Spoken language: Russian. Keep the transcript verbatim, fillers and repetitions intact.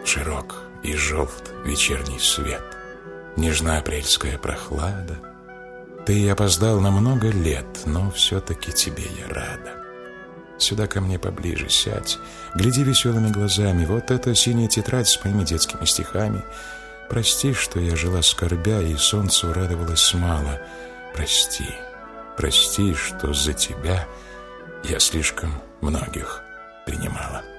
Широк и желт вечерний свет, нежна апрельская прохлада. Ты опоздал на много лет, но все-таки тебе я рада. Сюда ко мне поближе сядь, гляди веселыми глазами. Вот эта синяя тетрадь с моими детскими стихами. Прости, что я жила скорбя и солнцу радовалась мало. Прости, прости, что за тебя я слишком многих принимала.